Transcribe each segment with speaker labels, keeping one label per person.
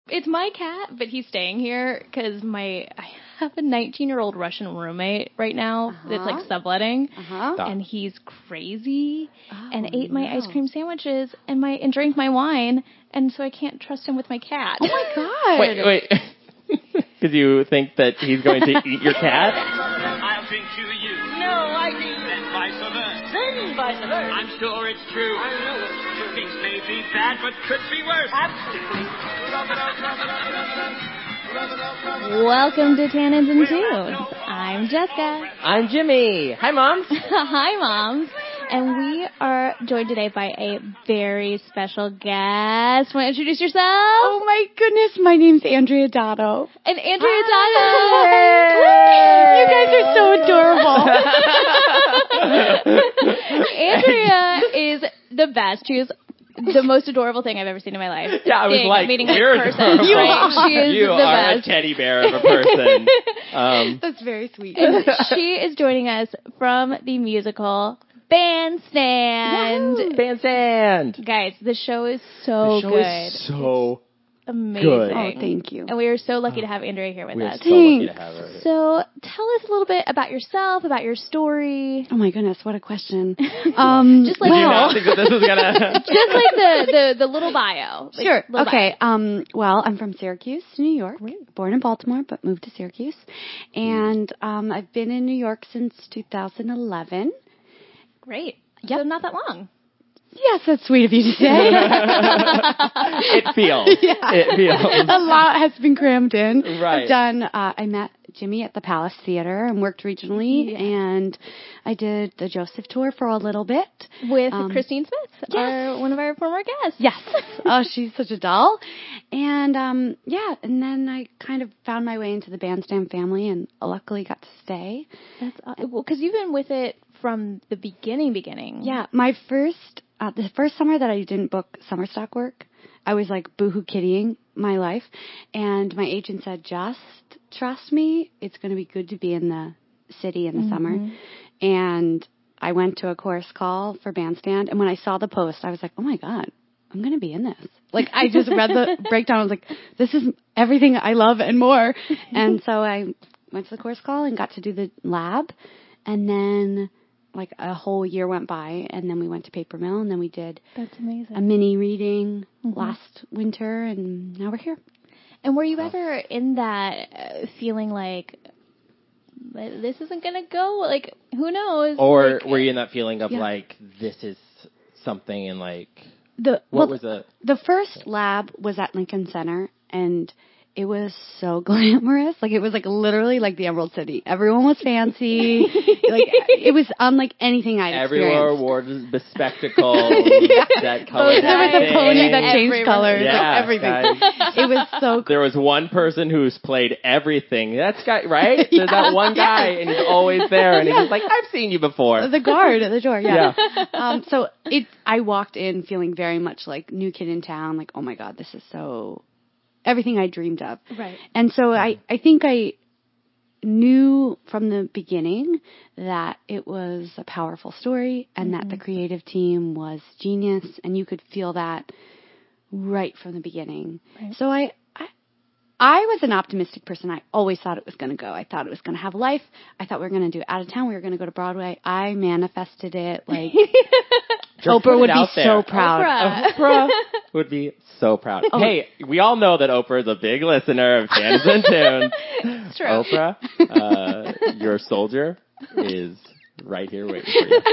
Speaker 1: It's my cat, but he's staying here because I have a 19-year-old Russian roommate right now that's like subletting, and he's crazy and ate my ice cream sandwiches and drank my wine, and so I can't trust him with my cat.
Speaker 2: Oh my God!
Speaker 3: Wait. Because you think that he's going to eat your cat?
Speaker 4: I'll drink to you. No, I do. Then vice versa. Then vice versa. I'm sure it's true. I know it's true. Things may be bad, but could be worse. Absolutely.
Speaker 1: Welcome to Tannins and Tunes. I'm Jessica.
Speaker 3: I'm Jimmy. Hi, Moms.
Speaker 1: Hi, Moms. And we are joined today by a very special guest. Want to introduce yourself?
Speaker 2: Oh my goodness, my name's Andrea Dotto.
Speaker 1: And Andrea Dotto.
Speaker 2: You guys are so adorable.
Speaker 1: Andrea is the best. She is the most adorable thing I've ever seen in my life.
Speaker 3: Yeah, I was like,
Speaker 1: meeting
Speaker 3: you're
Speaker 1: this person.
Speaker 3: adorable.
Speaker 1: She is
Speaker 3: you
Speaker 1: the
Speaker 3: are
Speaker 1: best.
Speaker 3: a teddy bear of a person.
Speaker 2: That's very sweet.
Speaker 1: And she is joining us from the musical Bandstand.
Speaker 3: Yahoo! Bandstand.
Speaker 1: Guys, the show is so good.
Speaker 3: Is so
Speaker 1: amazing.
Speaker 3: good.
Speaker 2: Oh, thank you.
Speaker 1: And we are so lucky to have Andrea here with
Speaker 3: we are
Speaker 1: us.
Speaker 3: so lucky to have her here.
Speaker 1: So tell us a little bit about yourself, about your story.
Speaker 2: Oh my goodness, what a question.
Speaker 1: Just like
Speaker 3: Did you not think that this was gonna?
Speaker 1: Just like the little bio. Like,
Speaker 2: Sure.
Speaker 1: little
Speaker 2: Okay.
Speaker 1: bio.
Speaker 2: Well, I'm from Syracuse, New York. Born in Baltimore, but moved to Syracuse. And I've been in New York since 2011.
Speaker 1: Great. So not that long.
Speaker 2: Yes, that's sweet of you to say.
Speaker 3: It feels.
Speaker 2: Yeah.
Speaker 3: It feels.
Speaker 2: A lot has been crammed in.
Speaker 3: Right.
Speaker 2: I've done, I met Jimmy at the Palace Theater and worked regionally, and I did the Joseph Tour for a little bit.
Speaker 1: With Christine Smith, one of our former guests.
Speaker 2: Yes. Oh, she's such a doll. And, and then I kind of found my way into the Bandstand family and luckily got to stay.
Speaker 1: That's well, because you've been with it from the beginning.
Speaker 2: Yeah. My the first summer that I didn't book summer stock work, I was like boohoo kittying my life. And my agent said, just trust me, it's going to be good to be in the city in the summer. And I went to a chorus call for Bandstand. And when I saw the post, I was like, oh my God, I'm going to be in this. Like, I just read the breakdown. I was like, this is everything I love and more. And so I went to the chorus call and got to do the lab. And then like a whole year went by, and then we went to Paper Mill, and then we did
Speaker 1: That's amazing.
Speaker 2: a mini reading last winter, and now we're here.
Speaker 1: And were you ever in that feeling like this isn't going to go? Like, who knows?
Speaker 3: Or
Speaker 1: like,
Speaker 3: were you in that feeling of like, this is something and like,
Speaker 2: The first lab was at Lincoln Center, and it was so glamorous. Like, it was like literally like the Emerald City. Everyone was fancy. Like, it was unlike anything I'd experienced.
Speaker 3: Everyone wore bespectacles that colored
Speaker 2: There was a pony that changed
Speaker 1: Everyone.
Speaker 2: colors.
Speaker 3: Yeah,
Speaker 2: Everything.
Speaker 3: guys.
Speaker 2: It was so cool.
Speaker 3: There was one person who's played everything. That's guy, right? There's that one guy, and he's always there, and he's just like, I've seen you before.
Speaker 2: The guard at the door, yeah.
Speaker 3: Yeah.
Speaker 2: I walked in feeling very much like new kid in town, like, oh my God, this is so everything I dreamed of.
Speaker 1: Right.
Speaker 2: And so I think I knew from the beginning that it was a powerful story and that the creative team was genius, and you could feel that right from the beginning. Right. So I was an optimistic person. I always thought it was going to go. I thought it was going to have life. I thought we were going to do it out of town. We were going to go to Broadway. I manifested it like Oprah would be so proud.
Speaker 3: Oprah would be so proud. Oh. Hey, we all know that Oprah is a big listener of Tannins and Tunes.
Speaker 1: It's true.
Speaker 3: Oprah, your soldier is right here waiting for you.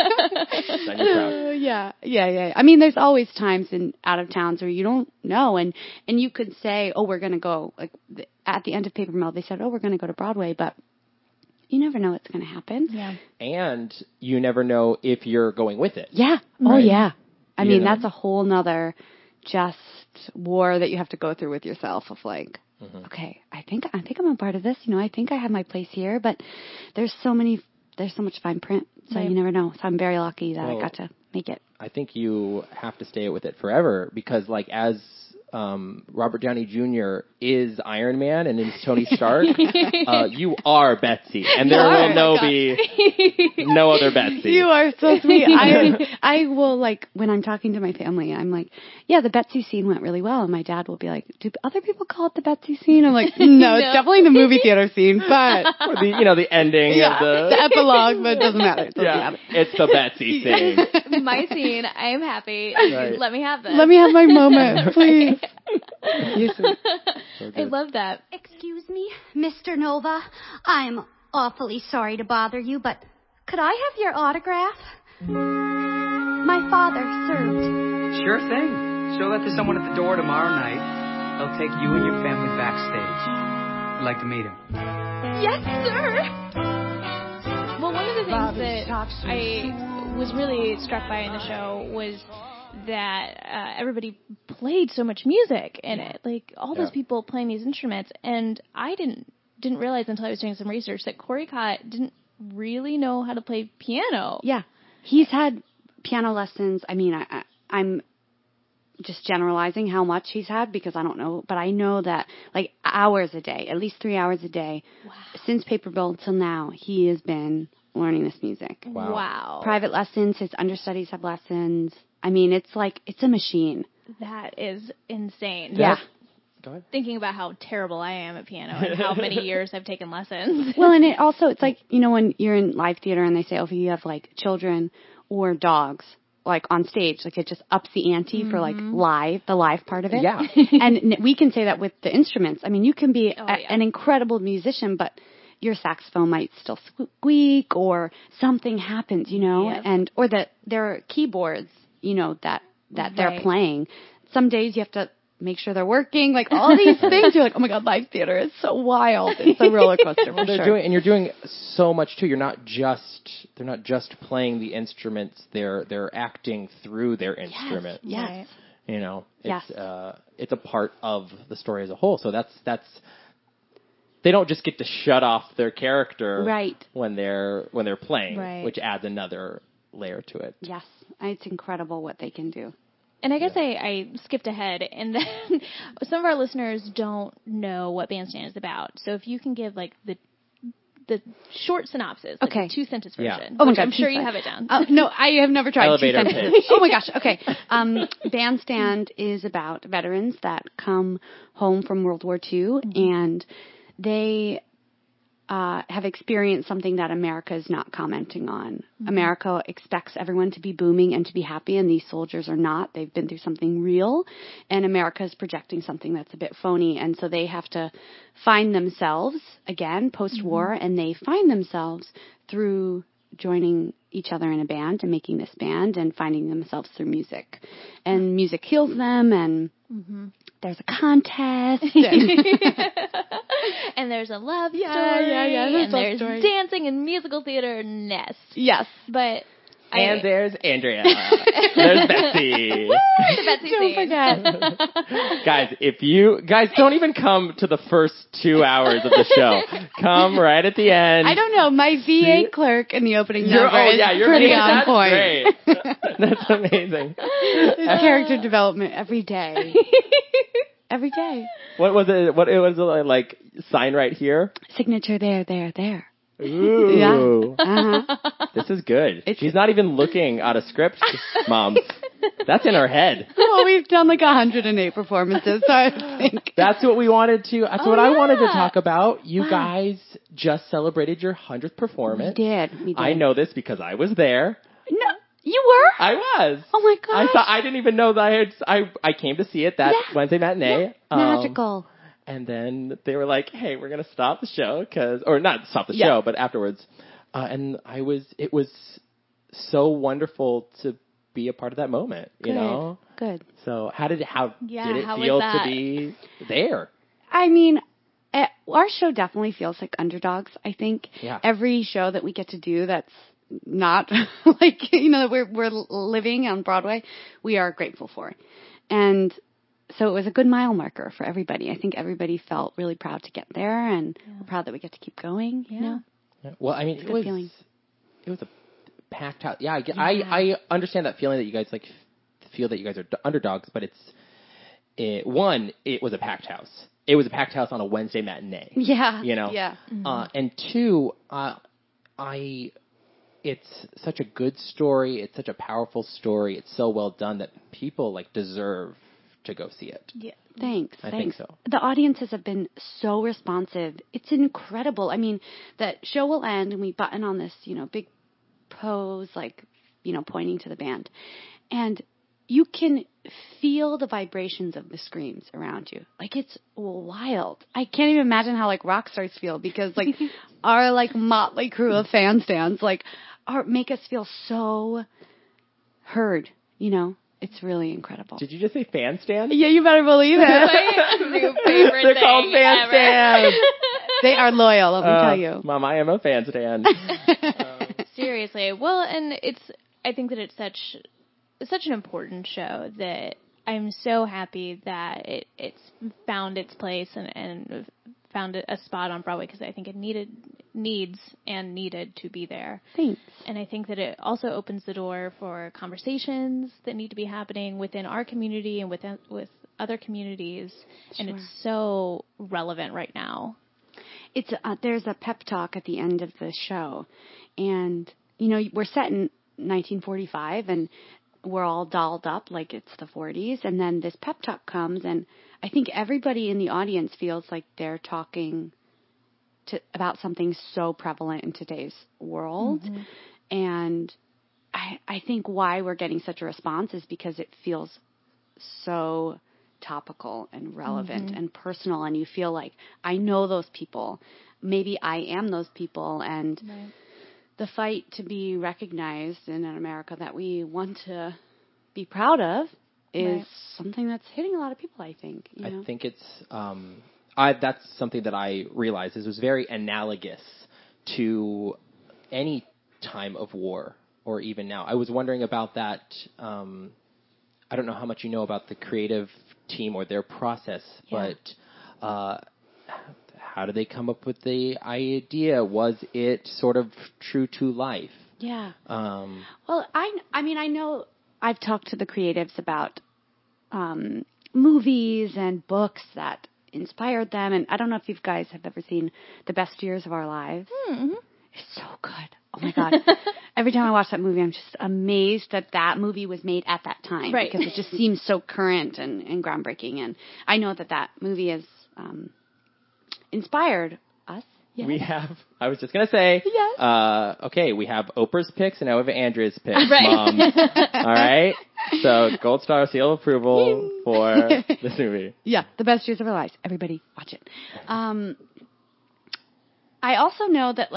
Speaker 3: Then you're proud.
Speaker 2: Yeah. I mean, there's always times in out of towns where you don't know, and you could say, oh, we're going to go, like at the end of Paper Mill, they said, oh, we're going to go to Broadway, but you never know what's going to happen.
Speaker 1: Yeah.
Speaker 3: And you never know if you're going with it.
Speaker 2: Yeah.
Speaker 3: Right?
Speaker 2: Oh, yeah. I mean,
Speaker 3: know.
Speaker 2: that's a whole nother just war that you have to go through with yourself of like, okay, I think I'm a part of this. You know, I think I have my place here, but there's so much fine print, so you never know. So I'm very lucky that I got to make it.
Speaker 3: I think you have to stay with it forever because, like, as Robert Downey Jr. is Iron Man and is Tony Stark, you are Betsy, and there will be no other Betsy.
Speaker 2: You are so sweet. I will, like, when I'm talking to my family, I'm like, yeah, the Betsy scene went really well, and my dad will be like, do other people call it the Betsy scene? I'm like, no, it's definitely the movie theater scene, but
Speaker 3: or the ending of
Speaker 2: the epilogue, but it doesn't matter. It doesn't matter.
Speaker 3: It's the Betsy scene.
Speaker 1: My scene. I am happy. Right. Let me have this.
Speaker 2: Let me have my moment, please.
Speaker 1: I love that.
Speaker 5: Excuse me, Mr. Nova. I'm awfully sorry to bother you, but could I have your autograph? My father served.
Speaker 6: Sure thing. Show that to someone at the door tomorrow night. They'll take you and your family backstage. I'd like to meet him.
Speaker 5: Yes, sir.
Speaker 1: Well, one of the things that I was really struck by in the show was that everybody played so much music in it, like all those people playing these instruments, and I didn't realize until I was doing some research that Corey Cott didn't really know how to play piano.
Speaker 2: Yeah, he's had piano lessons. I mean, I'm just generalizing how much he's had because I don't know, but I know that like hours a day, at least 3 hours a day, since Paper Bill till now, he has been learning this music.
Speaker 1: Wow.
Speaker 2: Private lessons, his understudies have lessons. I mean, it's a machine.
Speaker 1: That is insane.
Speaker 2: Yeah.
Speaker 3: Go ahead.
Speaker 1: Thinking about how terrible I am at piano and how many years I've taken lessons.
Speaker 2: Well, and it's like, you know, when you're in live theater and they say, oh, if you have like children or dogs, like on stage, like it just ups the ante for like the live part of it.
Speaker 3: Yeah.
Speaker 2: And we can say that with the instruments. I mean, you can be an incredible musician, but your saxophone might still squeak or something happens, you know, or that there are keyboards, you know, that they're playing. Some days you have to make sure they're working, like all these things. You're like, oh my God, live theater is so wild. It's a roller coaster for sure.
Speaker 3: You're doing so much too. They're not just playing the instruments. They're acting through their instrument.
Speaker 2: Yes.
Speaker 1: Right.
Speaker 3: You know, it's a part of the story as a whole. So that's they don't just get to shut off their character when they're playing, which adds another layer to it.
Speaker 2: Yes, it's incredible what they can do.
Speaker 1: And I guess I skipped ahead, and then some of our listeners don't know what Bandstand is about. So if you can give like the short synopsis, like the 2-sentence version.
Speaker 2: Oh my God,
Speaker 1: I'm sure you have it down.
Speaker 2: No, I have never tried.
Speaker 3: Elevator
Speaker 2: 2 sentences. Oh my gosh. Okay. Bandstand is about veterans that come home from World War II, and they have experienced something that America is not commenting on. America expects everyone to be booming and to be happy, and these soldiers are not. They've been through something real, and America is projecting something that's a bit phony, and so they have to find themselves, again, post-war, and they find themselves through joining each other in a band and making this band and finding themselves through music. And music heals them, and there's a contest.
Speaker 1: And there's a love story. And there's dancing and musical theater nest.
Speaker 2: Yes.
Speaker 1: But
Speaker 3: there's Andrea. There's Betsy.
Speaker 1: The Betsy
Speaker 2: Don't forget.
Speaker 3: Guys, if you guys don't even come to the first 2 hours of the show. Come right at the end.
Speaker 2: I don't know. My VA clerk in the opening number is
Speaker 3: you're
Speaker 2: pretty on
Speaker 3: that's
Speaker 2: point.
Speaker 3: Great. That's amazing.
Speaker 2: Character development every day. Every day.
Speaker 3: What was it? What it was like? Sign right here.
Speaker 2: Signature there.
Speaker 3: Ooh.
Speaker 2: Yeah.
Speaker 3: This is good. She's not even looking at a script, Mom. That's in her head.
Speaker 2: Well, we've done like 108 performances, so I think
Speaker 3: that's what we wanted to. That's what I wanted to talk about. You guys just celebrated your 100th performance.
Speaker 2: We did.
Speaker 3: I know this because I was there.
Speaker 2: No, you were?
Speaker 3: I was.
Speaker 2: Oh my God!
Speaker 3: I didn't even know that I came to see it that Wednesday matinee.
Speaker 2: Yeah. Magical.
Speaker 3: And then they were like, "Hey, we're gonna stop the show or not stop the show, but afterwards." And it was so wonderful to be a part of that moment. You know,
Speaker 2: good.
Speaker 3: So how did it
Speaker 1: how
Speaker 3: feel
Speaker 1: was that?
Speaker 3: to be there?
Speaker 2: I mean, our show definitely feels like underdogs. I think every show that we get to do that's not like, you know, that we're living on Broadway, we are grateful for. And so it was a good mile marker for everybody. I think everybody felt really proud to get there, and we're proud that we get to keep going.
Speaker 1: Yeah.
Speaker 2: You know?
Speaker 3: Well, I mean,
Speaker 2: it was
Speaker 3: a packed house. I understand that feeling that you guys like feel that you guys are underdogs, but it was a packed house. It was a packed house on a Wednesday matinee.
Speaker 2: Yeah.
Speaker 3: Yeah. And two, it's such a good story. It's such a powerful story. It's so well done that people deserve to go see it.
Speaker 2: Yeah. Thanks.
Speaker 3: I think so.
Speaker 2: The audiences have been so responsive. It's incredible. I mean, the show will end and we button on this, big pose, pointing to the band. And you can feel the vibrations of the screams around you. It's wild. I can't even imagine how rock stars feel because our motley crew of fan stands make us feel so heard, It's really incredible.
Speaker 3: Did you just say fan stand?
Speaker 2: Yeah, you better believe it.
Speaker 1: My new favorite
Speaker 3: They're called fan stands.
Speaker 2: They are loyal, let me tell you.
Speaker 3: Mom, I am a fan stand.
Speaker 1: Seriously. Well, and I think that it's such an important show that I'm so happy that it's found its place and found a spot on Broadway because I think it needed to be there.
Speaker 2: Thanks.
Speaker 1: And I think that it also opens the door for conversations that need to be happening within our community and with other communities. Sure. And it's so relevant right now.
Speaker 2: It's there's a pep talk at the end of the show, and we're set in 1945 and we're all dolled up like it's the 40s, and then this pep talk comes, and I think everybody in the audience feels like they're talking about something so prevalent in today's world. Mm-hmm. And I think why we're getting such a response is because it feels so topical and relevant and personal, and you feel like, I know those people. Maybe I am those people, and the fight to be recognized in an America that we want to be proud of is something that's hitting a lot of people, I think.
Speaker 3: I think it's that's something that I realized is was very analogous to any time of war or even now. I was wondering about that. I don't know how much you know about the creative team or their process, but how did they come up with the idea? Was it sort of true to life?
Speaker 2: Yeah. Well, I mean, I know I've talked to the creatives about movies and books that inspired them, and I don't know if you guys have ever seen The Best Years of Our Lives. Mm-hmm. It's so good. Oh my God. Every time I watch that movie, I'm just amazed that movie was made at that time. Right. Because it just seems so current and groundbreaking. And I know that movie has inspired us. Yes.
Speaker 3: We have, I was just going to say, okay, we have Oprah's picks and now we have Andrea's picks, Mom. All right? So, Gold Star seal of approval for this movie.
Speaker 2: Yeah, The Best Years of Our Lives. Everybody, watch it. I also know that,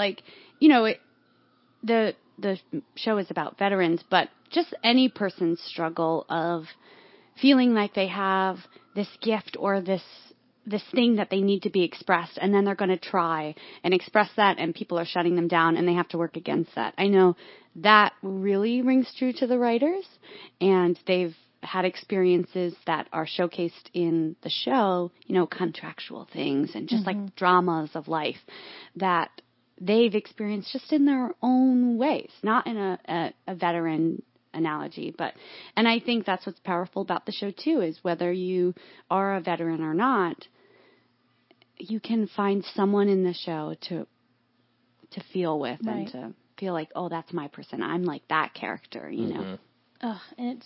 Speaker 2: the show is about veterans, but just any person's struggle of feeling like they have this gift or this thing that they need to be expressed, and then they're going to try and express that, and people are shutting them down, and they have to work against that. I know that really rings true to the writers, and they've had experiences that are showcased in the show, contractual things and just like dramas of life that they've experienced just in their own ways, not in a veteran analogy, and I think that's what's powerful about the show too, is whether you are a veteran or not, you can find someone in the show to feel with and to feel like, oh, that's my person. I'm like that character, know.
Speaker 1: Oh, and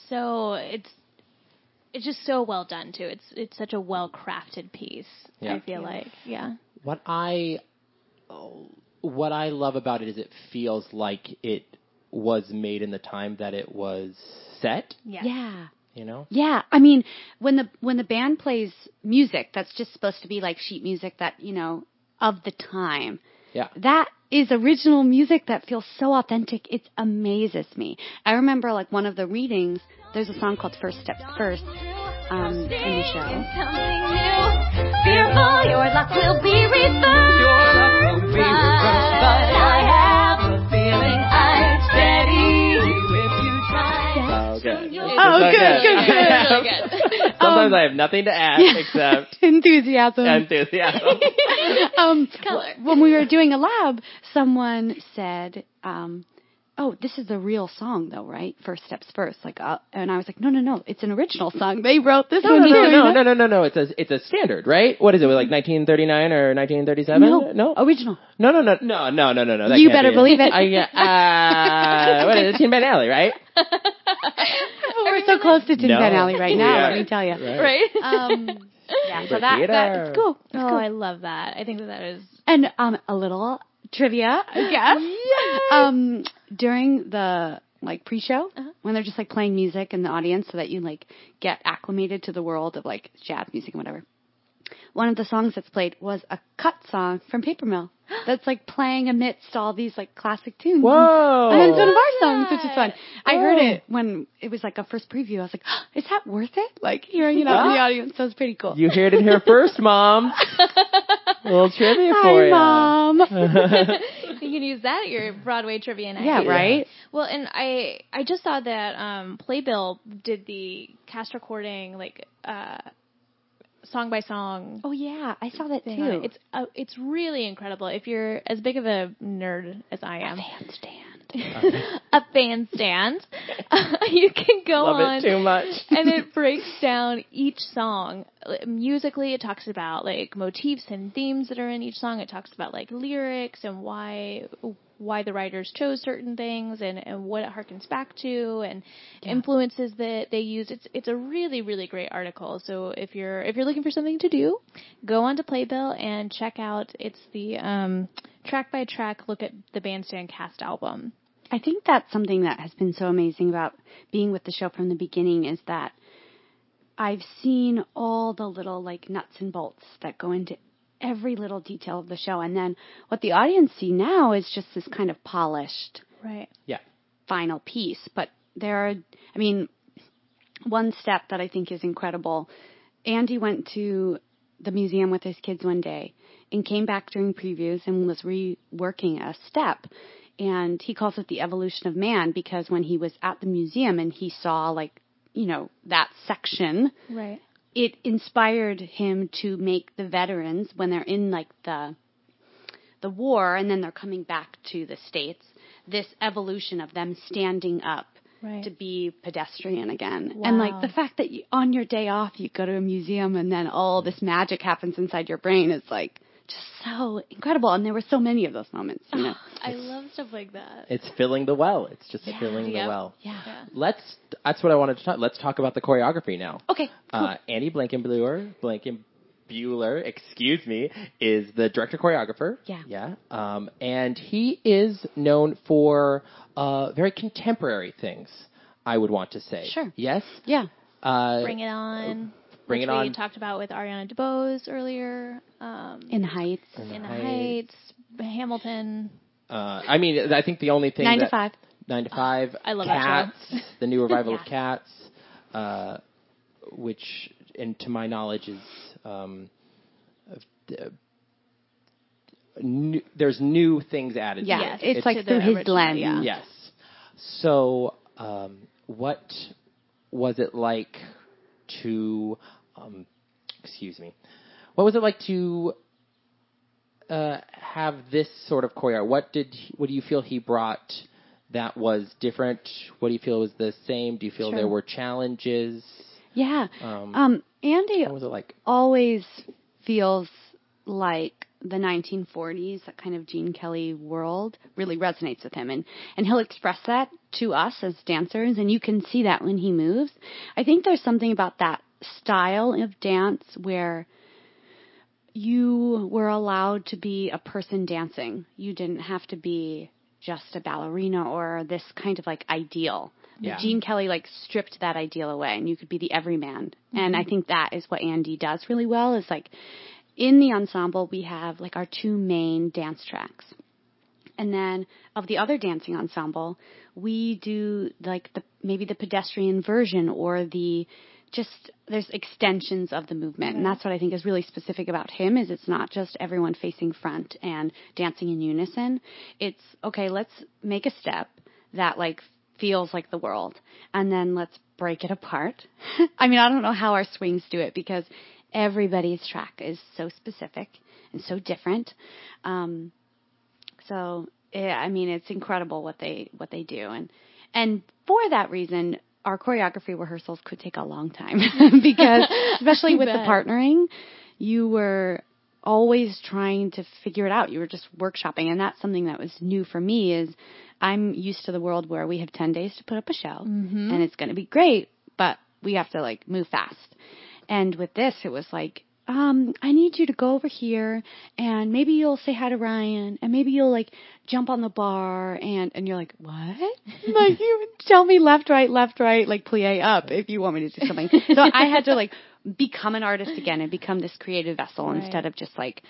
Speaker 1: it's just so well done too. It's such a well crafted piece. I feel like,
Speaker 3: What I love about it is it feels like it was made in the time that it was set.
Speaker 2: Yeah.
Speaker 3: Yeah.
Speaker 2: I mean, when the band plays music that's just supposed to be like sheet music that, of the time.
Speaker 3: Yeah.
Speaker 2: That is original music that feels so authentic. It amazes me. I remember one of the readings, there's a song called First Steps First in the show.
Speaker 4: Fearful, your luck will be reversed. Your luck will be reversed, but I have a feeling I'm steady if you try.
Speaker 3: Good. Sometimes I have nothing to add except
Speaker 2: enthusiasm.
Speaker 1: Color.
Speaker 2: When we were doing a lab, someone said, oh, this is the real song though, right? First Steps First. Like, and I was like, no, it's an original song. They wrote this one.
Speaker 3: No. It's a standard, right? What is it? Like 1939 or 1937?
Speaker 2: No. Original.
Speaker 3: No.
Speaker 2: You better believe it.
Speaker 3: What is it? Tin Pan Alley, right?
Speaker 2: We're so close to Tin Pan Alley right now. Let me tell you.
Speaker 1: Right.
Speaker 2: Yeah. So that's cool.
Speaker 1: That's cool. I love that. I think that is.
Speaker 2: And a little trivia, I guess. During the like pre-show, when they're just like playing music in the audience, so that you like get acclimated to the world of like jazz music and whatever. One of the songs that's played was a cut song from Paper Mill that's like playing amidst all these like classic tunes.
Speaker 3: Whoa!
Speaker 2: And it's one of our songs, which is fun. I heard it when it was like a first preview. I was like, oh, is that worth it? Like hearing it out in the audience. So it's pretty cool.
Speaker 3: You heard it here first, Mom. A little trivia for you.
Speaker 2: Hi, Mom.
Speaker 1: You can use that at your Broadway trivia night.
Speaker 2: Yeah, right?
Speaker 1: Well, and I just saw that Playbill did the cast recording, like, song by song.
Speaker 2: Oh yeah, I saw that too.
Speaker 1: It's really incredible. If you're as big of a nerd as I am, a bandstand, you can go
Speaker 3: Love
Speaker 1: on.
Speaker 3: It too much.
Speaker 1: And it breaks down each song musically. It talks about like motifs and themes that are in each song. It talks about like lyrics and why the writers chose certain things and what it harkens back to and influences that they use. It's a really, really great article. So if you're looking for something to do, go on to Playbill and check out. It's the track by track look at the Bandstand cast album.
Speaker 2: I think that's something that has been so amazing about being with the show from the beginning is that I've seen all the little like nuts and bolts that go into every little detail of the show. And then what the audience see now is just this kind of polished final piece. But one step that I think is incredible, Andy went to the museum with his kids one day and came back during previews and was reworking a step. And he calls it the evolution of man because when he was at the museum and he saw like, that section,
Speaker 1: right,
Speaker 2: it inspired him to make the veterans when they're in like the war and then they're coming back to the States, this evolution of them standing up to be pedestrian again.
Speaker 1: Wow.
Speaker 2: And like the fact that on your day off you go to a museum and then all this magic happens inside your brain is like just so incredible. And there were so many of those moments.
Speaker 1: I love stuff like that.
Speaker 3: It's filling the well. It's just filling the well.
Speaker 2: Yeah.
Speaker 3: That's what I wanted to talk. Let's talk about the choreography now.
Speaker 2: Okay. Cool.
Speaker 3: Andy Blankenbuehler, is the director choreographer.
Speaker 2: Yeah.
Speaker 3: And he is known for very contemporary things, I would want to say.
Speaker 2: Sure.
Speaker 3: Yes?
Speaker 2: Yeah.
Speaker 1: Bring It On.
Speaker 3: Bring It On.
Speaker 1: We talked about with Ariana DeBose earlier.
Speaker 2: In the Heights.
Speaker 1: In the Heights. Hamilton.
Speaker 3: I think the only thing
Speaker 2: 9 to 5.
Speaker 3: 9 to 5.
Speaker 1: I love
Speaker 3: Cats,
Speaker 1: that show.
Speaker 3: The new revival of Cats, which, and to my knowledge, is there's new things added.
Speaker 2: Yeah,
Speaker 3: to it.
Speaker 2: it's like through his lens.
Speaker 1: Yeah.
Speaker 3: Yes. So, what was it like to? What was it like to have this sort of choreography? What do you feel he brought that was different? What do you feel was the same? Do you feel there were challenges?
Speaker 2: Yeah. Andy
Speaker 3: what was it like?
Speaker 2: Always feels like the 1940s, that kind of Gene Kelly world, really resonates with him. And he'll express that to us as dancers, and you can see that when he moves. I think there's something about that style of dance where you were allowed to be a person dancing. You didn't have to be just a ballerina or this kind of like ideal. Yeah. Gene Kelly like stripped that ideal away and you could be the everyman. Mm-hmm. And I think that is what Andy does really well is like in the ensemble we have like our two main dance tracks. And then of the other dancing ensemble, we do like maybe the pedestrian version or there's extensions of the movement. And that's what I think is really specific about him is it's not just everyone facing front and dancing in unison. It's, okay, let's make a step that like feels like the world and then let's break it apart. I don't know how our swings do it because everybody's track is so specific and so different. So I mean, it's incredible what they do. And for that reason, our choreography rehearsals could take a long time because, especially with the partnering, you were always trying to figure it out. You were just workshopping, and that's something that was new for me. Is I'm used to the world where we have 10 days to put up a show, and it's going to be great, but we have to like move fast. And with this, it was like, I need you to go over here, and maybe you'll say hi to Ryan, and maybe you'll like jump on the bar, and you're like, what? Like, you tell me left, right, like plie up if you want me to do something. So I had to like become an artist again and become this creative vessel instead of just like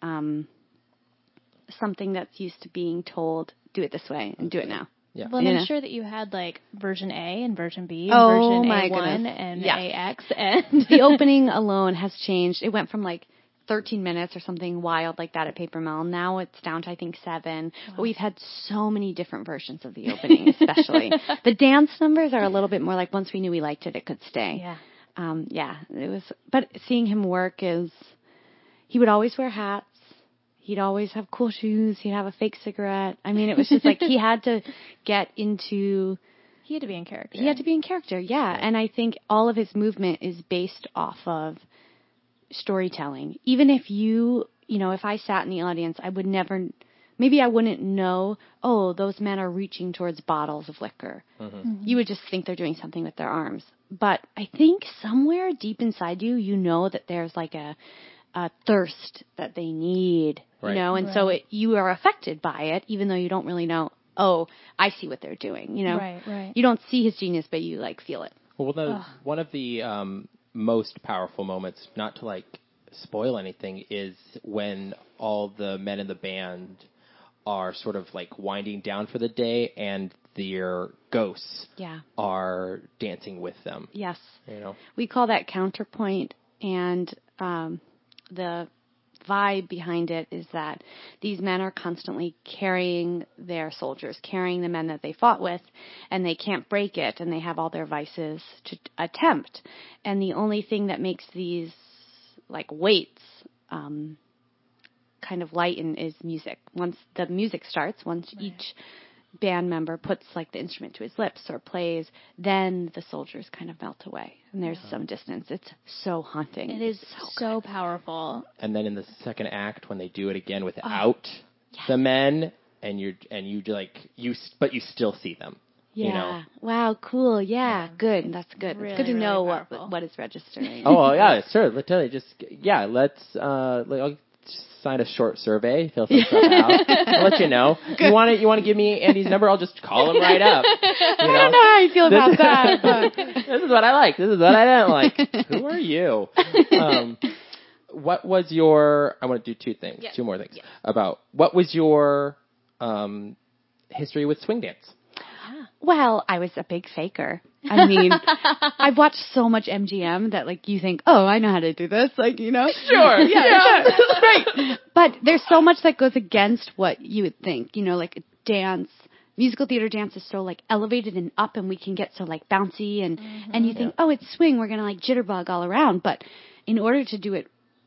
Speaker 2: something that's used to being told, do it this way and do it now.
Speaker 1: Yeah. Well, I'm sure that you had like version A and version B and version A1 and AX. And
Speaker 2: the opening alone has changed. It went from like 13 minutes or something wild like that at Paper Mill. Now it's down to, I think, 7. Wow. But we've had so many different versions of the opening, especially. The dance numbers are a little bit more like once we knew we liked it, it could stay.
Speaker 1: Yeah.
Speaker 2: It was, but seeing him work he would always wear hats. He'd always have cool shoes. He'd have a fake cigarette. I mean, it was just like he had to get into...
Speaker 1: He had to be in character.
Speaker 2: He had to be in character, yeah. And I think all of his movement is based off of storytelling. Even if if I sat in the audience, I would never... Maybe I wouldn't know, those men are reaching towards bottles of liquor. You would just think they're doing something with their arms. But I think somewhere deep inside you know that there's like a thirst that they need, and so you are affected by it, even though you don't really know, I see what they're doing,
Speaker 1: Right.
Speaker 2: You don't see his genius, but you like feel it.
Speaker 3: Well, one of the most powerful moments, not to like spoil anything, is when all the men in the band are sort of like winding down for the day and their ghosts are dancing with them.
Speaker 2: Yes. We call that counterpoint, and the vibe behind it is that these men are constantly carrying their soldiers, carrying the men that they fought with, and they can't break it, and they have all their vices to attempt. And the only thing that makes these like weights kind of lighten is music. Once the music starts, each band member puts like the instrument to his lips or plays, then the soldiers kind of melt away and there's some distance. It's so haunting.
Speaker 1: It is so powerful.
Speaker 3: And then in the second act, when they do it again without the men, but you still see them.
Speaker 2: Yeah. Wow. Cool. Yeah. Good. That's good.
Speaker 1: Really,
Speaker 2: it's good to know
Speaker 1: powerful.
Speaker 2: what is registering.
Speaker 3: Sure. I'll sign a short survey, fill some stuff out. I'll let you know. You want to give me Andy's number? I'll just call him right up.
Speaker 2: I don't know how you feel about that. But.
Speaker 3: This is what I like. This is what I didn't like. Who are you? What was your? I want to do 2 things. Yeah. 2 more things. Yeah. About what was your history with swing dance?
Speaker 2: Well, I was a big faker. I mean, I've watched so much MGM that, like, you think, I know how to do this. Like,
Speaker 3: Sure.
Speaker 2: Yeah. Great. But there's so much that goes against what you would think. Like dance, musical theater dance is so, like, elevated and up, and we can get so, like, bouncy. And you think, it's swing. We're going to, like, jitterbug all around. But in order to do it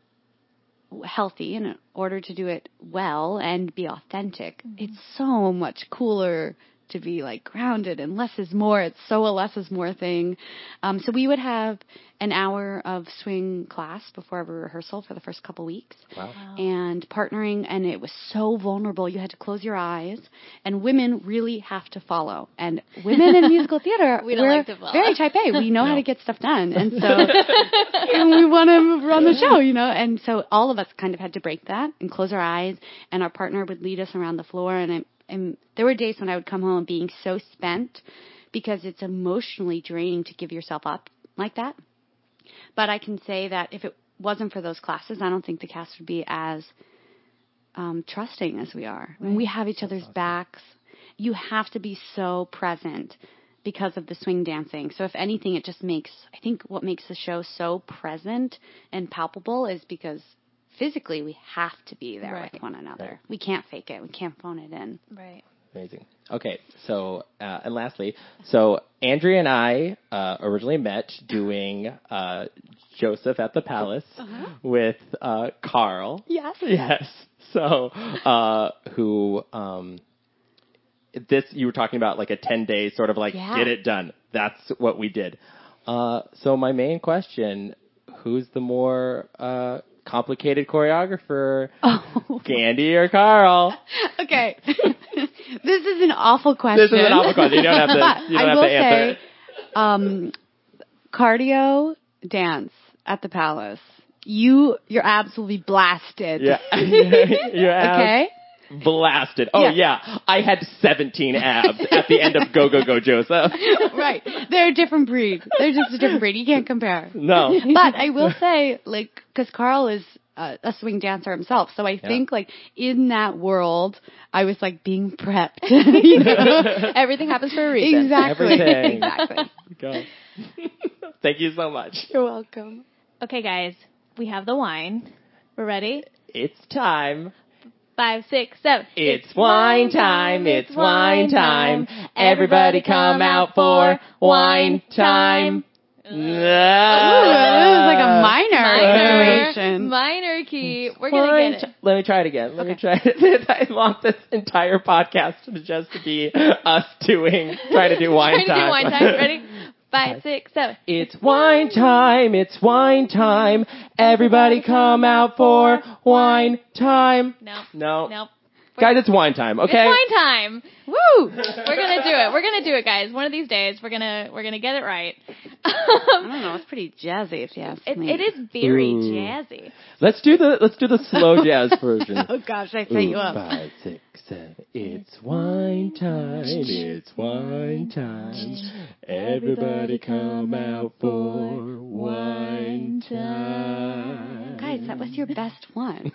Speaker 2: healthy, in order to do it well and be authentic, it's so much cooler to be like grounded, and less is more. It's so a less is more thing. So we would have an hour of swing class before every rehearsal for the first couple weeks.
Speaker 3: Wow.
Speaker 2: And partnering, and it was so vulnerable. You had to close your eyes, and women really have to follow. And women in musical theater, we're very type A. We know how to get stuff done. And so and we want to run the show, And so all of us kind of had to break that and close our eyes, and our partner would lead us around the floor. And there were days when I would come home being so spent because it's emotionally draining to give yourself up like that. But I can say that if it wasn't for those classes, I don't think the cast would be as trusting as we are. When we have each other's backs, you have to be so present because of the swing dancing. So if anything, it just I think what makes the show so present and palpable is because physically, we have to be there with one another. Right. We can't fake it. We can't phone it in.
Speaker 1: Right.
Speaker 3: Amazing. Okay, so, and lastly, Andrea and I originally met doing Joseph at the Palace with Carl.
Speaker 2: Yes.
Speaker 3: Yes. So, who you were talking about like a 10-day sort of like get it done. That's what we did. So my main question, who's the more complicated choreographer, Candy or Carl?
Speaker 2: Okay. This is an awful question.
Speaker 3: This is an awful question. You don't have to, answer it.
Speaker 2: Cardio dance at the Palace. Your abs will be blasted.
Speaker 3: Yeah. Your abs.
Speaker 2: Okay.
Speaker 3: Blasted. Oh yeah. I had 17 abs at the end of Go Go Go Joseph.
Speaker 2: Right. They're a different breed. They're just a different breed. You can't compare.
Speaker 3: No.
Speaker 2: But I will say, like, because Carl is a swing dancer himself, so I think like in that world, I was like being prepped.
Speaker 1: Everything happens for a reason.
Speaker 2: Exactly.
Speaker 3: Everything.
Speaker 2: Exactly.
Speaker 3: Go. Thank you so much.
Speaker 2: You're welcome.
Speaker 1: Okay, guys, we have the wine. We're ready.
Speaker 3: It's time.
Speaker 1: 5, 6, 7.
Speaker 3: It's wine time. It's wine time. Everybody come out for wine time.
Speaker 2: Ooh, that was like a
Speaker 1: minor key. We're going to get it.
Speaker 3: Let me try it again. Let me try it. I want this entire podcast to just be us trying to do wine time.
Speaker 1: Do wine time. Ready? 5, 6, 7.
Speaker 3: It's wine time. It's wine time. Everybody come out for wine time. No. Guys, it's wine time, okay?
Speaker 1: It's wine time. Woo! We're gonna do it. We're gonna do it, guys. One of these days, we're gonna get it right.
Speaker 2: I don't know. It's pretty jazzy, if you ask me.
Speaker 1: It is very jazzy.
Speaker 3: Let's do the slow jazz version.
Speaker 2: Oh gosh, I set you up.
Speaker 3: 5, 6, 7. It's wine time. It's wine time. Everybody come out for wine time.
Speaker 2: Guys, that was your best one.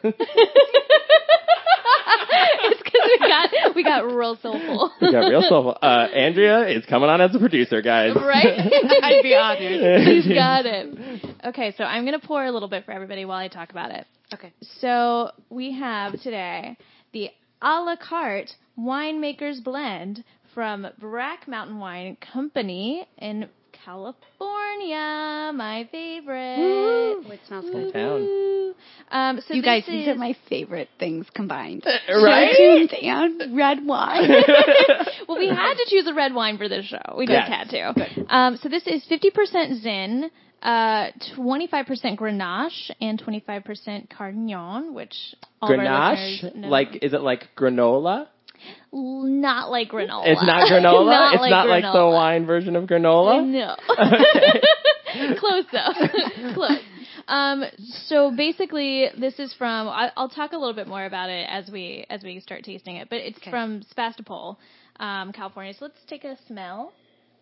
Speaker 1: It's because we got real soulful.
Speaker 3: Andrea is coming on as a producer, guys.
Speaker 1: Right?
Speaker 2: I'd be honored.
Speaker 1: She's got it. Okay, so I'm going to pour a little bit for everybody while I talk about it.
Speaker 2: Okay.
Speaker 1: So we have today the a la carte winemaker's blend from Brack Mountain Wine Company in California, my favorite.
Speaker 2: Woo. It smells good.
Speaker 1: So
Speaker 2: you guys, these are my favorite things combined.
Speaker 3: Right?
Speaker 2: Tunes and red wine.
Speaker 1: Well, we had to choose a red wine for this show. We just had to. So this is 50% Zin, 25% Grenache, and 25% Carignan, which all of our listeners know.
Speaker 3: Is it like granola?
Speaker 1: Not like granola.
Speaker 3: It's not granola?
Speaker 1: It's not
Speaker 3: like the wine version of granola?
Speaker 1: No. Close though. Close. So basically, this is from. I'll talk a little bit more about it as we start tasting it. But it's from Sebastopol, California. So let's take a smell.